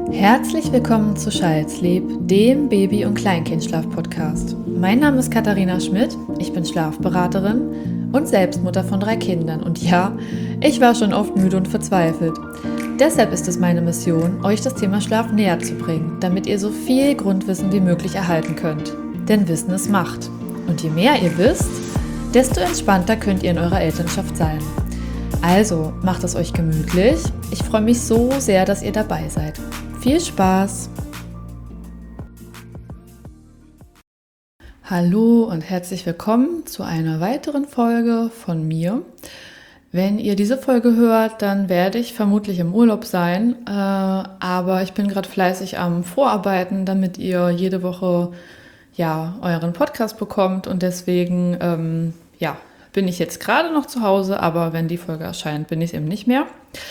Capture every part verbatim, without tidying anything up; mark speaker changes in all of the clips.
Speaker 1: Herzlich willkommen zu Child's-Sleep, dem Baby- und Kleinkindschlaf-Podcast. Mein Name ist Katharina Schmidt, ich bin Schlafberaterin und Selbstmutter von drei Kindern. Und ja, ich war schon oft müde und verzweifelt. Deshalb ist es meine Mission, euch das Thema Schlaf näher zu bringen, damit ihr so viel Grundwissen wie möglich erhalten könnt. Denn Wissen ist Macht. Und je mehr ihr wisst, desto entspannter könnt ihr in eurer Elternschaft sein. Also macht es euch gemütlich. Ich freue mich so sehr, dass ihr dabei seid. Viel Spaß! Hallo und herzlich willkommen zu einer weiteren Folge von mir. Wenn ihr diese Folge hört, dann werde ich vermutlich im Urlaub sein, äh, aber ich bin gerade fleißig am Vorarbeiten, damit ihr jede Woche ja, euren Podcast bekommt und deswegen ähm, ja, bin ich jetzt gerade noch zu Hause, aber wenn die Folge erscheint, bin ich es eben nicht mehr.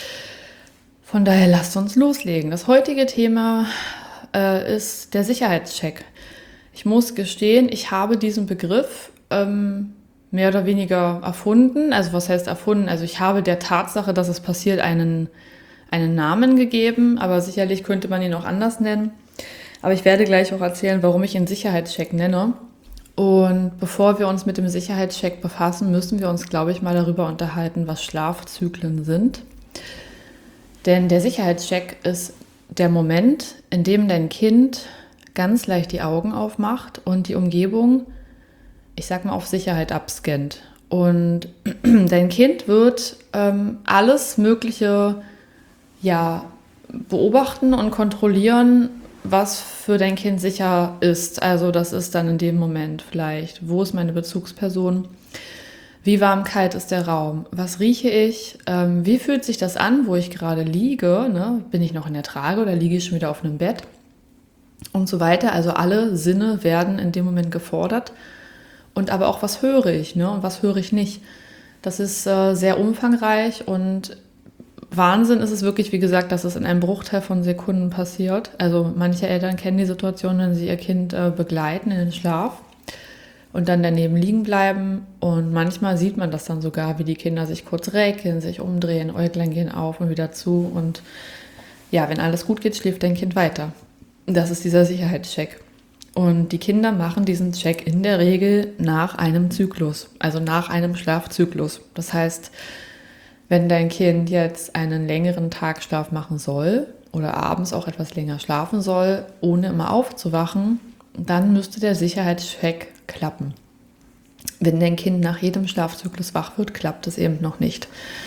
Speaker 1: Von daher lasst uns loslegen. Das heutige Thema äh, ist der Sicherheitscheck. Ich muss gestehen, ich habe diesen Begriff ähm, mehr oder weniger erfunden. Also was heißt erfunden? Also ich habe der Tatsache, dass es passiert, einen, einen Namen gegeben, aber sicherlich könnte man ihn auch anders nennen. Aber ich werde gleich auch erzählen, warum ich ihn Sicherheitscheck nenne. Und bevor wir uns mit dem Sicherheitscheck befassen, müssen wir uns, glaube ich, mal darüber unterhalten, was Schlafzyklen sind. Denn der Sicherheitscheck ist der Moment, in dem dein Kind ganz leicht die Augen aufmacht und die Umgebung, ich sag mal, auf Sicherheit abscannt. Und dein Kind wird ähm, alles Mögliche ja, beobachten und kontrollieren, was für dein Kind sicher ist. Also das ist dann in dem Moment vielleicht, wo ist meine Bezugsperson, wie warm, kalt ist der Raum, was rieche ich, ähm, wie fühlt sich das an, wo ich gerade liege, ne? Bin ich noch in der Trage oder liege ich schon wieder auf einem Bett und so weiter. Also alle Sinne werden in dem Moment gefordert und aber auch, was höre ich, ne? Und was höre ich nicht. Das ist äh, sehr umfangreich und Wahnsinn ist es wirklich, wie gesagt, dass es in einem Bruchteil von Sekunden passiert. Also manche Eltern kennen die Situation, wenn sie ihr Kind äh, begleiten in den Schlaf und dann daneben liegen bleiben. Und manchmal sieht man das dann sogar, wie die Kinder sich kurz räkeln, sich umdrehen, Äuglein gehen auf und wieder zu. Und ja, wenn alles gut geht, schläft dein Kind weiter. Das ist dieser Sicherheitscheck. Und die Kinder machen diesen Check in der Regel nach einem Zyklus, also nach einem Schlafzyklus. Das heißt, wenn dein Kind jetzt einen längeren Tagschlaf machen soll oder abends auch etwas länger schlafen soll, ohne immer aufzuwachen, dann müsste der Sicherheitscheck klappen. Wenn dein Kind nach jedem Schlafzyklus wach wird, klappt es eben noch nicht.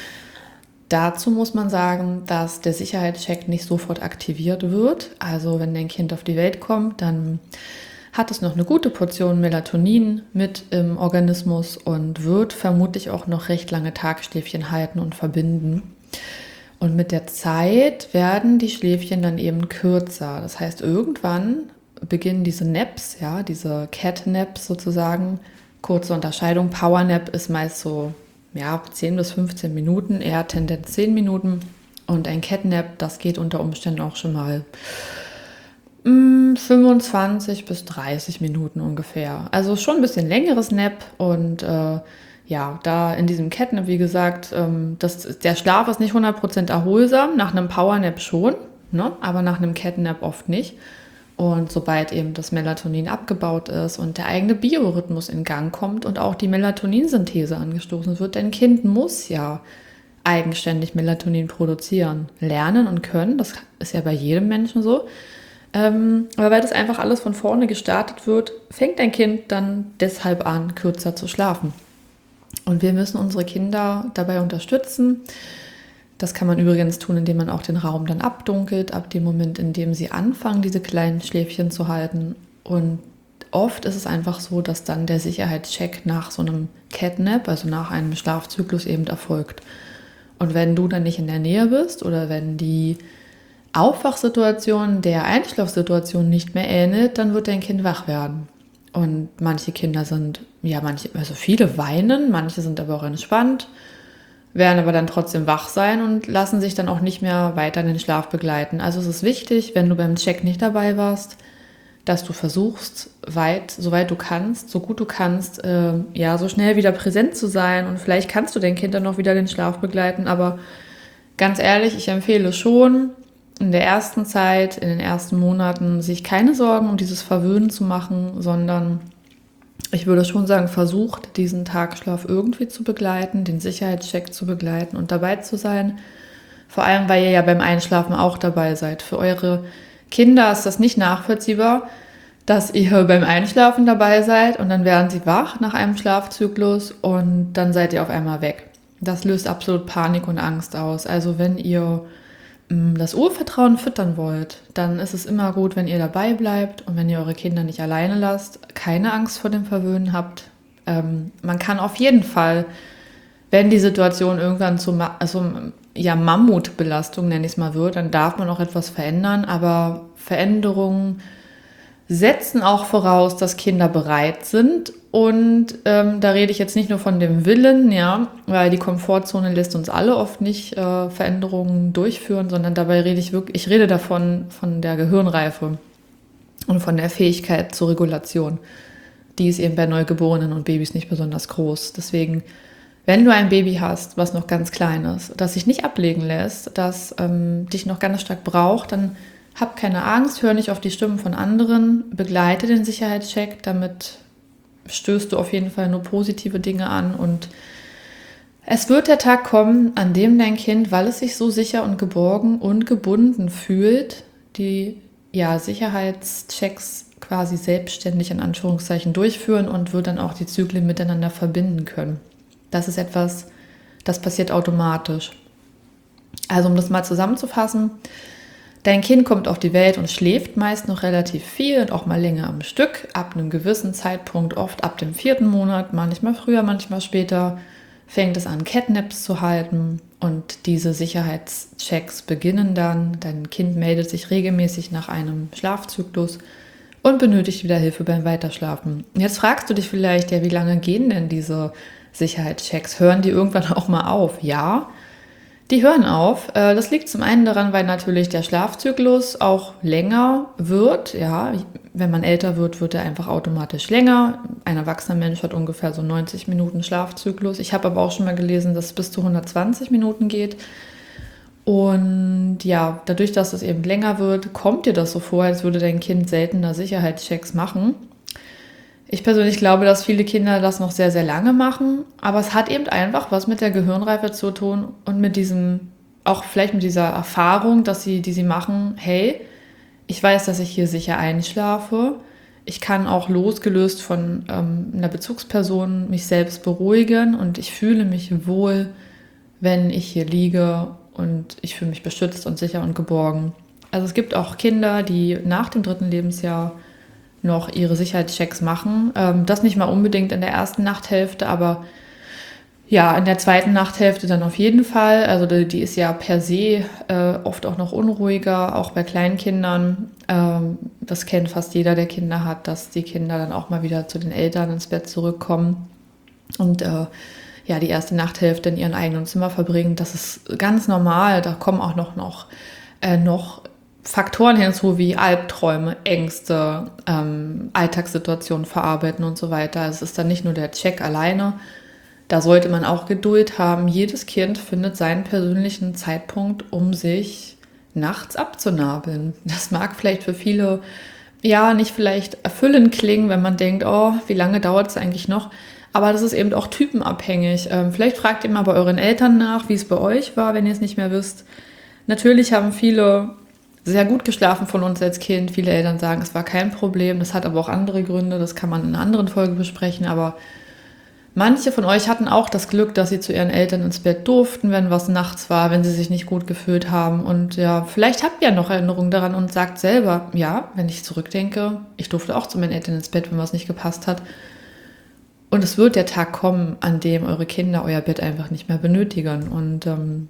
Speaker 1: Dazu muss man sagen, dass der Sicherheitscheck nicht sofort aktiviert wird. Also wenn dein Kind auf die Welt kommt, dann hat es noch eine gute Portion Melatonin mit im Organismus und wird vermutlich auch noch recht lange Tagschläfchen halten und verbinden. Und mit der Zeit werden die Schläfchen dann eben kürzer. Das heißt, irgendwann beginnen diese Naps, ja, diese Cat-Naps sozusagen, kurze Unterscheidung. Power-Nap ist meist so ja, zehn bis fünfzehn Minuten, eher Tendenz zehn Minuten. Und ein Cat-Nap, das geht unter Umständen auch schon mal fünfundzwanzig bis dreißig Minuten ungefähr. Also schon ein bisschen längeres Nap und äh, ja, da in diesem Catnap, wie gesagt, ähm, das, der Schlaf ist nicht hundert Prozent erholsam, nach einem Powernap schon, ne? Aber nach einem Catnap oft nicht. Und sobald eben das Melatonin abgebaut ist und der eigene Biorhythmus in Gang kommt und auch die Melatoninsynthese angestoßen wird, dein Kind muss ja eigenständig Melatonin produzieren, lernen und können, das ist ja bei jedem Menschen so. Ähm, aber weil das einfach alles von vorne gestartet wird, fängt dein Kind dann deshalb an, kürzer zu schlafen. Und wir müssen unsere Kinder dabei unterstützen. Das kann man übrigens tun, indem man auch den Raum dann abdunkelt, ab dem Moment, in dem sie anfangen, diese kleinen Schläfchen zu halten. Und oft ist es einfach so, dass dann der Sicherheitscheck nach so einem Catnap, also nach einem Schlafzyklus eben erfolgt. Und wenn du dann nicht in der Nähe bist oder wenn die Aufwachsituation der Einschlafsituation nicht mehr ähnelt, dann wird dein Kind wach werden. Und manche Kinder sind, ja, manche, also viele weinen, manche sind aber auch entspannt, werden aber dann trotzdem wach sein und lassen sich dann auch nicht mehr weiter in den Schlaf begleiten. Also es ist wichtig, wenn du beim Check nicht dabei warst, dass du versuchst, weit, soweit du kannst, so gut du kannst, äh, ja, so schnell wieder präsent zu sein. Und vielleicht kannst du dein Kind dann noch wieder den Schlaf begleiten, aber ganz ehrlich, ich empfehle schon, in der ersten Zeit, in den ersten Monaten sich keine Sorgen um dieses Verwöhnen zu machen, sondern ich würde schon sagen, versucht, diesen Tagschlaf irgendwie zu begleiten, den Sicherheitscheck zu begleiten und dabei zu sein. Vor allem, weil ihr ja beim Einschlafen auch dabei seid. Für eure Kinder ist das nicht nachvollziehbar, dass ihr beim Einschlafen dabei seid und dann werden sie wach nach einem Schlafzyklus und dann seid ihr auf einmal weg. Das löst absolut Panik und Angst aus. Also wenn ihr mh, das Urvertrauen füttern wollt, dann ist es immer gut, wenn ihr dabei bleibt und wenn ihr eure Kinder nicht alleine lasst, keine Angst vor dem Verwöhnen habt. Ähm, man kann auf jeden Fall, wenn die Situation irgendwann zu Ma- also, ja, Mammutbelastung, nenne ich es mal, wird, dann darf man auch etwas verändern, aber Veränderungen setzen auch voraus, dass Kinder bereit sind. Und ähm, da rede ich jetzt nicht nur von dem Willen, ja, weil die Komfortzone lässt uns alle oft nicht äh, Veränderungen durchführen, sondern dabei rede ich wirklich, ich rede davon von der Gehirnreife und von der Fähigkeit zur Regulation. Die ist eben bei Neugeborenen und Babys nicht besonders groß. Deswegen, wenn du ein Baby hast, was noch ganz klein ist, das sich nicht ablegen lässt, das ähm, dich noch ganz stark braucht, dann hab keine Angst, hör nicht auf die Stimmen von anderen, begleite den Sicherheitscheck, damit stößt du auf jeden Fall nur positive Dinge an und es wird der Tag kommen, an dem dein Kind, weil es sich so sicher und geborgen und gebunden fühlt, die ja, Sicherheitschecks quasi selbstständig in Anführungszeichen durchführen und wird dann auch die Zyklen miteinander verbinden können. Das ist etwas, das passiert automatisch. Also um das mal zusammenzufassen, dein Kind kommt auf die Welt und schläft meist noch relativ viel und auch mal länger am Stück, ab einem gewissen Zeitpunkt, oft ab dem vierten Monat, manchmal früher, manchmal später, fängt es an, Catnaps zu halten und diese Sicherheitschecks beginnen dann. Dein Kind meldet sich regelmäßig nach einem Schlafzyklus und benötigt wieder Hilfe beim Weiterschlafen. Jetzt fragst du dich vielleicht, ja, wie lange gehen denn diese Sicherheitschecks? Hören die irgendwann auch mal auf? Ja, die hören auf. Das liegt zum einen daran, weil natürlich der Schlafzyklus auch länger wird. Ja, wenn man älter wird, wird er einfach automatisch länger. Ein erwachsener Mensch hat ungefähr so neunzig Minuten Schlafzyklus. Ich habe aber auch schon mal gelesen, dass es bis zu hundertzwanzig Minuten geht. Und ja, dadurch, dass es eben länger wird, kommt dir das so vor, als würde dein Kind seltener Sicherheitschecks machen. Ich persönlich glaube, dass viele Kinder das noch sehr, sehr lange machen, aber es hat eben einfach was mit der Gehirnreife zu tun und mit diesem, auch vielleicht mit dieser Erfahrung, dass sie, die sie machen, hey, ich weiß, dass ich hier sicher einschlafe, ich kann auch losgelöst von ähm, einer Bezugsperson mich selbst beruhigen und ich fühle mich wohl, wenn ich hier liege und ich fühle mich beschützt und sicher und geborgen. Also es gibt auch Kinder, die nach dem dritten Lebensjahr noch ihre Sicherheitschecks machen. Ähm, das nicht mal unbedingt in der ersten Nachthälfte, aber ja, in der zweiten Nachthälfte dann auf jeden Fall. Also die, die ist ja per se äh, oft auch noch unruhiger, auch bei Kleinkindern. Ähm, das kennt fast jeder, der Kinder hat, dass die Kinder dann auch mal wieder zu den Eltern ins Bett zurückkommen und äh, ja, die erste Nachthälfte in ihrem eigenen Zimmer verbringen. Das ist ganz normal. Da kommen auch noch, noch, äh, noch Faktoren hinzu wie Albträume, Ängste, ähm, Alltagssituationen verarbeiten und so weiter. Also es ist dann nicht nur der Check alleine. Da sollte man auch Geduld haben. Jedes Kind findet seinen persönlichen Zeitpunkt, um sich nachts abzunabeln. Das mag vielleicht für viele ja nicht vielleicht erfüllend klingen, wenn man denkt, oh, wie lange dauert es eigentlich noch? Aber das ist eben auch typenabhängig. Ähm, vielleicht fragt ihr mal bei euren Eltern nach, wie es bei euch war, wenn ihr es nicht mehr wisst. Natürlich haben viele sehr gut geschlafen von uns als Kind. Viele Eltern sagen, es war kein Problem. Das hat aber auch andere Gründe. Das kann man in einer anderen Folge besprechen. Aber manche von euch hatten auch das Glück, dass sie zu ihren Eltern ins Bett durften, wenn was nachts war, wenn sie sich nicht gut gefühlt haben. Und ja, vielleicht habt ihr noch Erinnerungen daran und sagt selber, ja, wenn ich zurückdenke, ich durfte auch zu meinen Eltern ins Bett, wenn was nicht gepasst hat. Und es wird der Tag kommen, an dem eure Kinder euer Bett einfach nicht mehr benötigen. Und ähm,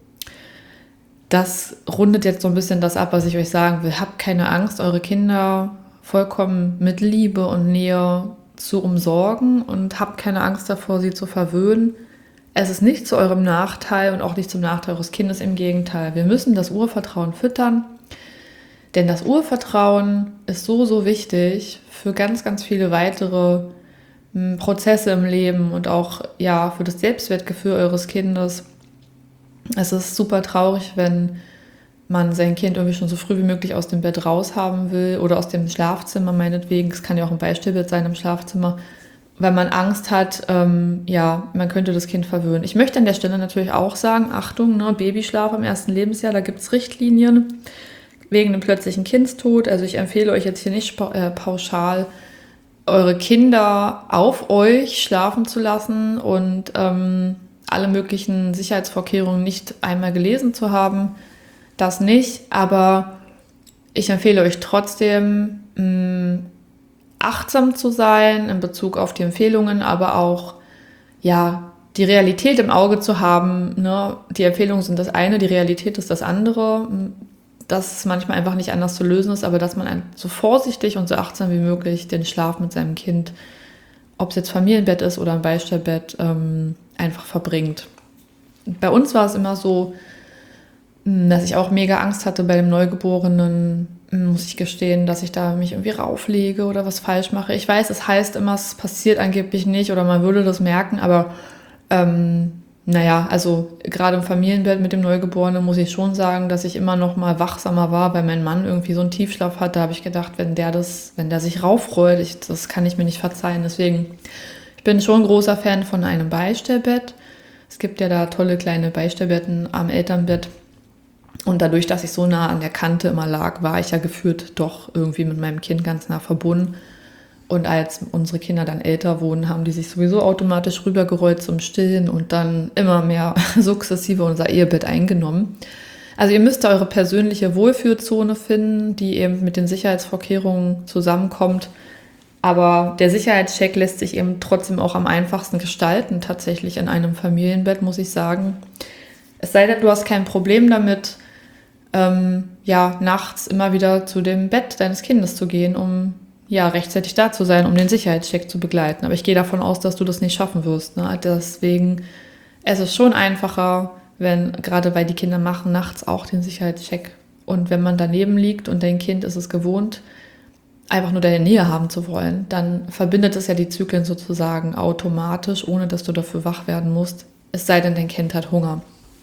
Speaker 1: das rundet jetzt so ein bisschen das ab, was ich euch sagen will. Habt keine Angst, eure Kinder vollkommen mit Liebe und Nähe zu umsorgen und habt keine Angst davor, sie zu verwöhnen. Es ist nicht zu eurem Nachteil und auch nicht zum Nachteil eures Kindes, im Gegenteil. Wir müssen das Urvertrauen füttern, denn das Urvertrauen ist so, so wichtig für ganz, ganz viele weitere m, Prozesse im Leben und auch ja, für das Selbstwertgefühl eures Kindes. Es ist super traurig, wenn man sein Kind irgendwie schon so früh wie möglich aus dem Bett raus haben will oder aus dem Schlafzimmer meinetwegen. Es kann ja auch ein Beistellbett sein im Schlafzimmer, weil man Angst hat, ähm, ja, man könnte das Kind verwöhnen. Ich möchte an der Stelle natürlich auch sagen, Achtung, ne, Babyschlaf im ersten Lebensjahr, da gibt es Richtlinien wegen dem plötzlichen Kindstod. Also ich empfehle euch jetzt hier nicht äh, pauschal, eure Kinder auf euch schlafen zu lassen und ähm, alle möglichen Sicherheitsvorkehrungen nicht einmal gelesen zu haben. Das nicht, aber ich empfehle euch trotzdem, mh, achtsam zu sein in Bezug auf die Empfehlungen, aber auch ja, die Realität im Auge zu haben. Ne? Die Empfehlungen sind das eine, die Realität ist das andere. Dass es manchmal einfach nicht anders zu lösen ist, aber dass man so vorsichtig und so achtsam wie möglich den Schlaf mit seinem Kind, ob es jetzt Familienbett ist oder ein Beistellbett, ähm, einfach verbringt. Bei uns war es immer so, dass ich auch mega Angst hatte bei dem Neugeborenen, muss ich gestehen, dass ich da mich irgendwie rauflege oder was falsch mache. Ich weiß, es heißt immer, es passiert angeblich nicht oder man würde das merken, aber ähm, naja, also gerade im Familienbett mit dem Neugeborenen muss ich schon sagen, dass ich immer noch mal wachsamer war, weil mein Mann irgendwie so einen Tiefschlaf hat. Da habe ich gedacht, wenn der das, wenn der sich raufrollt, ich, das kann ich mir nicht verzeihen. Deswegen, ich bin schon ein großer Fan von einem Beistellbett. Es gibt ja da tolle kleine Beistellbetten am Elternbett. Und dadurch, dass ich so nah an der Kante immer lag, war ich ja gefühlt doch irgendwie mit meinem Kind ganz nah verbunden. Und als unsere Kinder dann älter wurden, haben die sich sowieso automatisch rübergerollt zum Stillen und dann immer mehr sukzessive unser Ehebett eingenommen. Also ihr müsst da eure persönliche Wohlfühlzone finden, die eben mit den Sicherheitsvorkehrungen zusammenkommt. Aber der Sicherheitscheck lässt sich eben trotzdem auch am einfachsten gestalten, tatsächlich in einem Familienbett, muss ich sagen. Es sei denn, du hast kein Problem damit, ähm, ja, nachts immer wieder zu dem Bett deines Kindes zu gehen, um ja, rechtzeitig da zu sein, um den Sicherheitscheck zu begleiten. Aber ich gehe davon aus, dass du das nicht schaffen wirst. Ne? Deswegen es ist schon einfacher, wenn, gerade weil die Kinder machen nachts auch den Sicherheitscheck. Und wenn man daneben liegt und dein Kind ist es gewohnt, einfach nur deine Nähe haben zu wollen, dann verbindet es ja die Zyklen sozusagen automatisch, ohne dass du dafür wach werden musst. Es sei denn, dein Kind hat Hunger.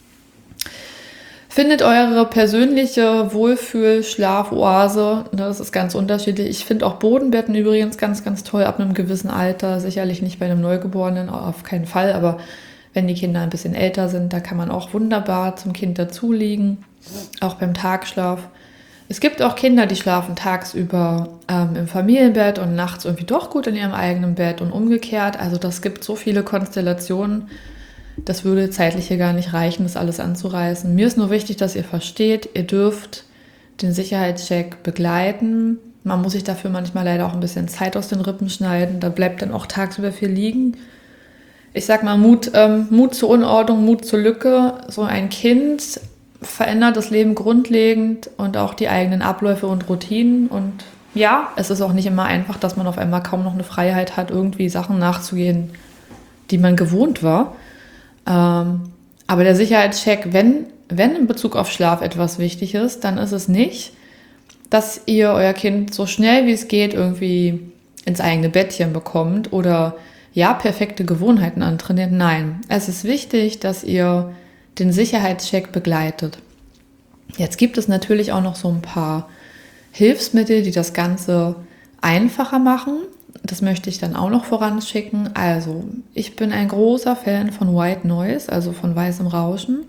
Speaker 1: Findet eure persönliche Wohlfühl-Schlafoase, das ist ganz unterschiedlich. Ich finde auch Bodenbetten übrigens ganz, ganz toll ab einem gewissen Alter. Sicherlich nicht bei einem Neugeborenen, auf keinen Fall, aber wenn die Kinder ein bisschen älter sind, da kann man auch wunderbar zum Kind dazu liegen, auch beim Tagschlaf. Es gibt auch Kinder, die schlafen tagsüber ähm, im Familienbett und nachts irgendwie doch gut in ihrem eigenen Bett und umgekehrt. Also das gibt so viele Konstellationen. Das würde zeitlich hier gar nicht reichen, das alles anzureißen. Mir ist nur wichtig, dass ihr versteht, ihr dürft den Sicherheitscheck begleiten. Man muss sich dafür manchmal leider auch ein bisschen Zeit aus den Rippen schneiden. Da bleibt dann auch tagsüber viel liegen. Ich sag mal, Mut, ähm, Mut zur Unordnung, Mut zur Lücke. So ein Kind verändert das Leben grundlegend und auch die eigenen Abläufe und Routinen. Und ja, es ist auch nicht immer einfach, dass man auf einmal kaum noch eine Freiheit hat, irgendwie Sachen nachzugehen, die man gewohnt war. Ähm, aber der Sicherheitscheck, wenn, wenn in Bezug auf Schlaf etwas wichtig ist, dann ist es nicht, dass ihr euer Kind so schnell wie es geht irgendwie ins eigene Bettchen bekommt oder ja, perfekte Gewohnheiten antrainiert. Nein, es ist wichtig, dass ihr den Sicherheitscheck begleitet. Jetzt gibt es natürlich auch noch so ein paar Hilfsmittel, die das Ganze einfacher machen. Das möchte ich dann auch noch voranschicken. Also, ich bin ein großer Fan von White Noise, also von weißem Rauschen.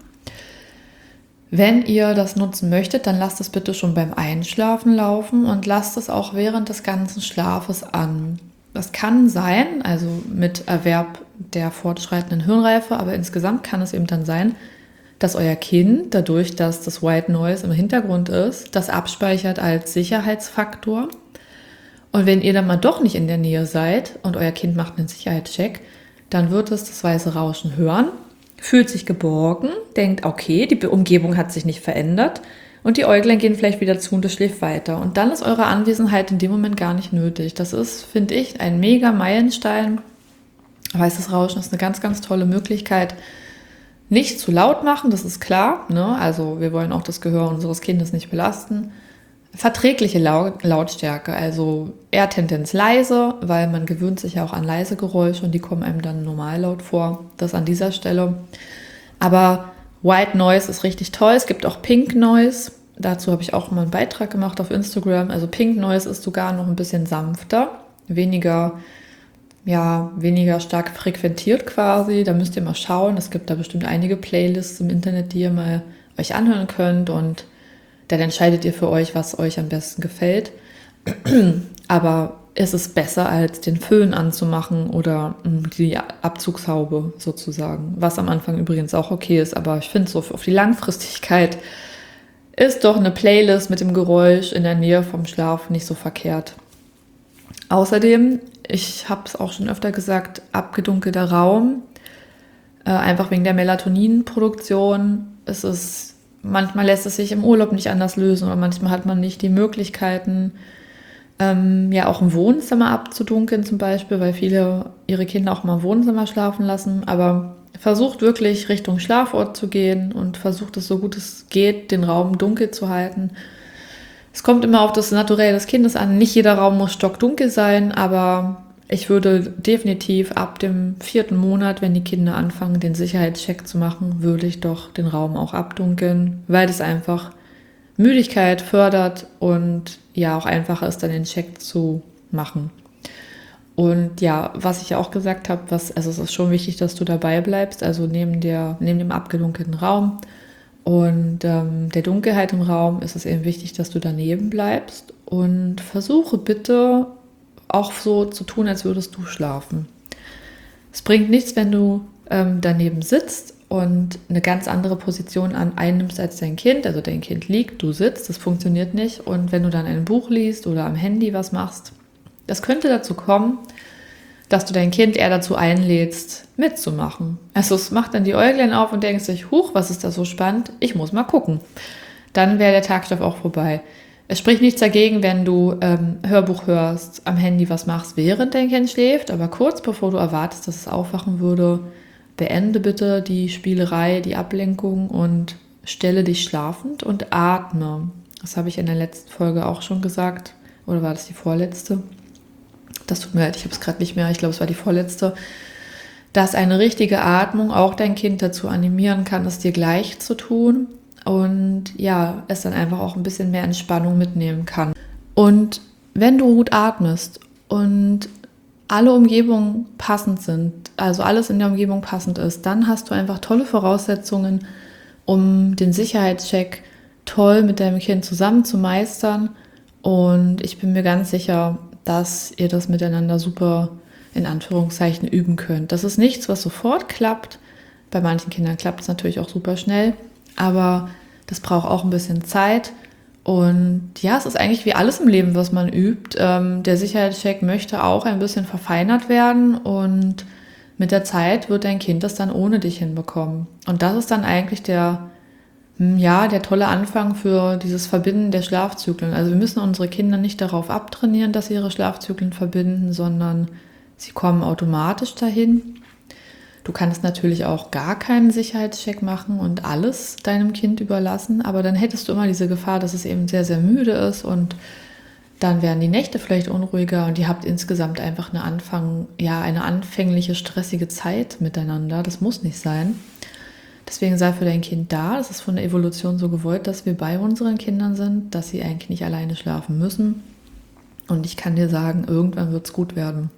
Speaker 1: Wenn ihr das nutzen möchtet, dann lasst es bitte schon beim Einschlafen laufen und lasst es auch während des ganzen Schlafes an. Das kann sein, also mit Erwerb der fortschreitenden Hirnreife, aber insgesamt kann es eben dann sein, dass euer Kind, dadurch, dass das White Noise im Hintergrund ist, das abspeichert als Sicherheitsfaktor. Und wenn ihr dann mal doch nicht in der Nähe seid und euer Kind macht einen Sicherheitscheck, dann wird es das weiße Rauschen hören, fühlt sich geborgen, denkt, okay, die Umgebung hat sich nicht verändert und die Äuglein gehen vielleicht wieder zu und es schläft weiter. Und dann ist eure Anwesenheit in dem Moment gar nicht nötig. Das ist, finde ich, ein mega Meilenstein. Weißes Rauschen ist eine ganz, ganz tolle Möglichkeit. Nicht zu laut machen, das ist klar, ne? Also wir wollen auch das Gehör unseres Kindes nicht belasten. Verträgliche Lautstärke, also eher Tendenz leise, weil man gewöhnt sich ja auch an leise Geräusche und die kommen einem dann normal laut vor. Das an dieser Stelle. Aber White Noise ist richtig toll. Es gibt auch Pink Noise. Dazu habe ich auch mal einen Beitrag gemacht auf Instagram. Also Pink Noise ist sogar noch ein bisschen sanfter, weniger, ja, weniger stark frequentiert quasi. Da müsst ihr mal schauen. Es gibt da bestimmt einige Playlists im Internet, die ihr mal euch anhören könnt und dann entscheidet ihr für euch, was euch am besten gefällt. Aber es ist besser, als den Föhn anzumachen oder die Abzugshaube sozusagen. Was am Anfang übrigens auch okay ist, aber ich finde so auf die Langfristigkeit ist doch eine Playlist mit dem Geräusch in der Nähe vom Schlaf nicht so verkehrt. Außerdem, ich habe es auch schon öfter gesagt, abgedunkelter Raum, äh, einfach wegen der Melatoninproduktion. Es ist, manchmal lässt es sich im Urlaub nicht anders lösen oder manchmal hat man nicht die Möglichkeiten, ähm, ja auch im Wohnzimmer abzudunkeln zum Beispiel, weil viele ihre Kinder auch mal im Wohnzimmer schlafen lassen, aber versucht wirklich Richtung Schlafort zu gehen und versucht es so gut es geht, den Raum dunkel zu halten. Es kommt immer auf das Naturell des Kindes an. Nicht jeder Raum muss stockdunkel sein, aber ich würde definitiv ab dem vierten Monat, wenn die Kinder anfangen, den Sicherheitscheck zu machen, würde ich doch den Raum auch abdunkeln, weil das einfach Müdigkeit fördert und ja auch einfacher ist, dann den Check zu machen. Und ja, was ich ja auch gesagt habe, was, also es ist schon wichtig, dass du dabei bleibst, also neben, der, neben dem abgedunkelten Raum und ähm, der Dunkelheit im Raum ist es eben wichtig, dass du daneben bleibst und versuche bitte auch so zu tun, als würdest du schlafen. Es bringt nichts, wenn du ähm, daneben sitzt und eine ganz andere Position an einnimmst als dein Kind, also dein Kind liegt, du sitzt, das funktioniert nicht und wenn du dann ein Buch liest oder am Handy was machst, das könnte dazu kommen, dass du dein Kind eher dazu einlädst, mitzumachen. Also es macht dann die Äuglein auf und denkt sich, huch, was ist da so spannend? Ich muss mal gucken. Dann wäre der Tagstoff auch vorbei. Es spricht nichts dagegen, wenn du ähm, Hörbuch hörst, am Handy was machst, während dein Kind schläft, aber kurz bevor du erwartest, dass es aufwachen würde, beende bitte die Spielerei, die Ablenkung und stelle dich schlafend und atme. Das habe ich in der letzten Folge auch schon gesagt. Oder war das die vorletzte? Das tut mir leid, ich habe es gerade nicht mehr, ich glaube, es war die vorletzte, dass eine richtige Atmung auch dein Kind dazu animieren kann, es dir gleich zu tun und ja, es dann einfach auch ein bisschen mehr Entspannung mitnehmen kann. Und wenn du gut atmest und alle Umgebungen passend sind, also alles in der Umgebung passend ist, dann hast du einfach tolle Voraussetzungen, um den Sicherheitscheck toll mit deinem Kind zusammen zu meistern und ich bin mir ganz sicher, dass ihr das miteinander super in Anführungszeichen üben könnt. Das ist nichts, was sofort klappt. Bei manchen Kindern klappt es natürlich auch super schnell, aber das braucht auch ein bisschen Zeit. Und ja, es ist eigentlich wie alles im Leben, was man übt. Ähm, der Sicherheitscheck möchte auch ein bisschen verfeinert werden und mit der Zeit wird dein Kind das dann ohne dich hinbekommen. Und das ist dann eigentlich der Ja, der tolle Anfang für dieses Verbinden der Schlafzyklen. Also wir müssen unsere Kinder nicht darauf abtrainieren, dass sie ihre Schlafzyklen verbinden, sondern sie kommen automatisch dahin. Du kannst natürlich auch gar keinen Sicherheitscheck machen und alles deinem Kind überlassen, aber dann hättest du immer diese Gefahr, dass es eben sehr, sehr müde ist und dann werden die Nächte vielleicht unruhiger und ihr habt insgesamt einfach eine Anfang, ja, eine anfängliche stressige Zeit miteinander. Das muss nicht sein. Deswegen sei für dein Kind da. Es ist von der Evolution so gewollt, dass wir bei unseren Kindern sind, dass sie eigentlich nicht alleine schlafen müssen. Und ich kann dir sagen, irgendwann wird es gut werden.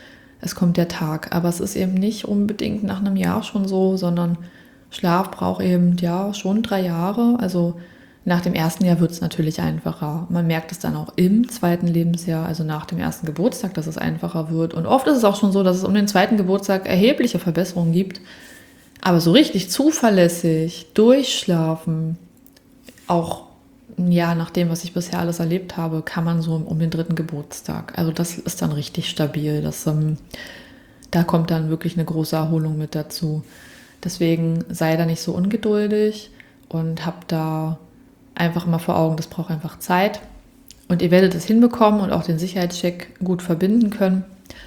Speaker 1: Es kommt der Tag. Aber es ist eben nicht unbedingt nach einem Jahr schon so, sondern Schlaf braucht eben ja schon drei Jahre. Also nach dem ersten Jahr wird es natürlich einfacher. Man merkt es dann auch im zweiten Lebensjahr, also nach dem ersten Geburtstag, dass es einfacher wird. Und oft ist es auch schon so, dass es um den zweiten Geburtstag erhebliche Verbesserungen gibt. Aber so richtig zuverlässig, durchschlafen, auch ja, nach dem, was ich bisher alles erlebt habe, kann man so um den dritten Geburtstag. Also das ist dann richtig stabil. Das, ähm, da kommt dann wirklich eine große Erholung mit dazu. Deswegen sei da nicht so ungeduldig und hab da einfach mal vor Augen, das braucht einfach Zeit. Und ihr werdet es hinbekommen und auch den Sicherheitscheck gut verbinden können.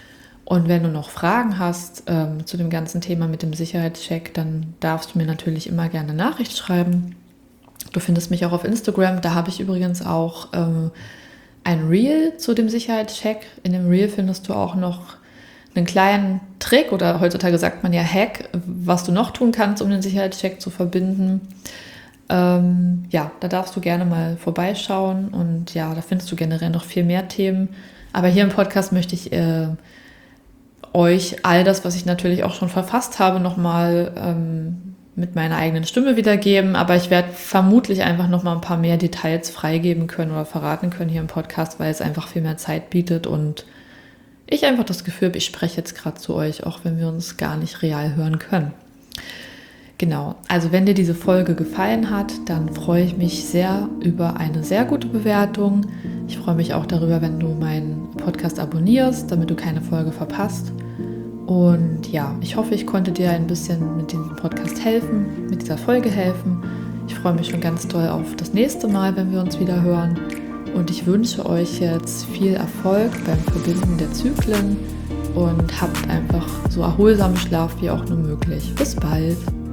Speaker 1: Und wenn du noch Fragen hast ähm, zu dem ganzen Thema mit dem Sicherheitscheck, dann darfst du mir natürlich immer gerne eine Nachricht schreiben. Du findest mich auch auf Instagram. Da habe ich übrigens auch ähm, ein Reel zu dem Sicherheitscheck. In dem Reel findest du auch noch einen kleinen Trick oder heutzutage sagt man ja Hack, was du noch tun kannst, um den Sicherheitscheck zu verbinden. Ähm, ja, da darfst du gerne mal vorbeischauen und ja, da findest du generell noch viel mehr Themen. Aber hier im Podcast möchte ich äh, euch all das, was ich natürlich auch schon verfasst habe, nochmal ähm, mit meiner eigenen Stimme wiedergeben. Aber ich werde vermutlich einfach nochmal ein paar mehr Details freigeben können oder verraten können hier im Podcast, weil es einfach viel mehr Zeit bietet und ich einfach das Gefühl habe, ich spreche jetzt gerade zu euch, auch wenn wir uns gar nicht real hören können. Genau, also wenn dir diese Folge gefallen hat, dann freue ich mich sehr über eine sehr gute Bewertung. Ich freue mich auch darüber, wenn du meinen Podcast abonnierst, damit du keine Folge verpasst. Und ja, ich hoffe, ich konnte dir ein bisschen mit diesem Podcast helfen, mit dieser Folge helfen. Ich freue mich schon ganz doll auf das nächste Mal, wenn wir uns wieder hören. Und ich wünsche euch jetzt viel Erfolg beim Verbinden der Zyklen und habt einfach so erholsamen Schlaf wie auch nur möglich. Bis bald!